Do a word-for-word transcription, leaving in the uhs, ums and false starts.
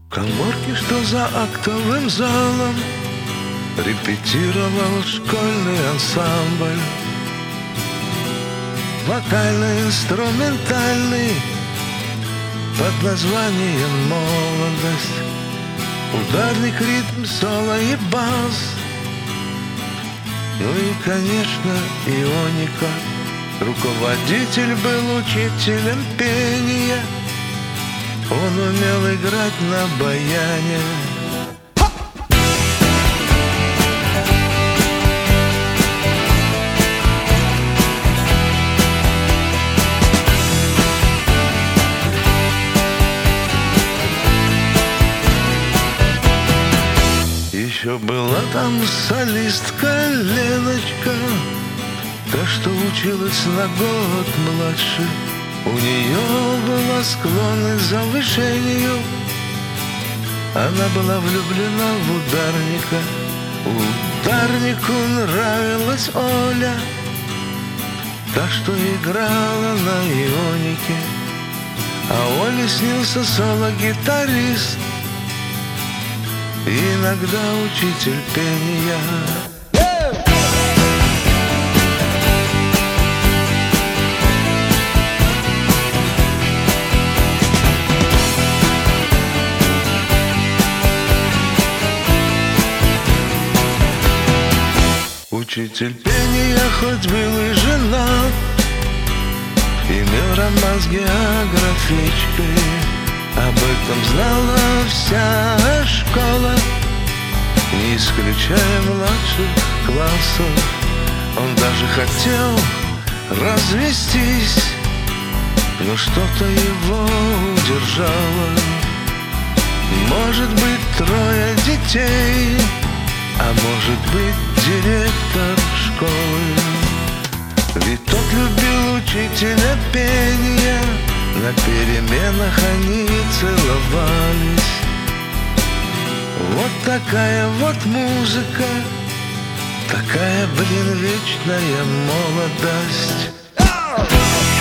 Каморки, что за актовым залом репетировал школьный ансамбль. Вокально-инструментальный под названием «Молодость». Ударник, ритм, соло и бас. Ну и, конечно, ионика. Руководитель был учителем пения. Он умел играть на баяне. Еще была там солистка Леночка, та, что училась на год младше. У нее была склонность к завышению. Она была влюблена в ударника. Ударнику нравилась Оля, та, что играла на ионике. А Оле снился соло-гитарист, иногда учитель пения. Учитель пения хоть был и женат, имел роман с географичкой. Об этом знала вся школа, не исключая младших классов. Он даже хотел развестись, но что-то его удержало. Может быть, трое детей, а может быть, директор школы. Ведь тот любил учителя пения, на переменах они целовались. Вот такая вот музыка, такая, блин, вечная молодость.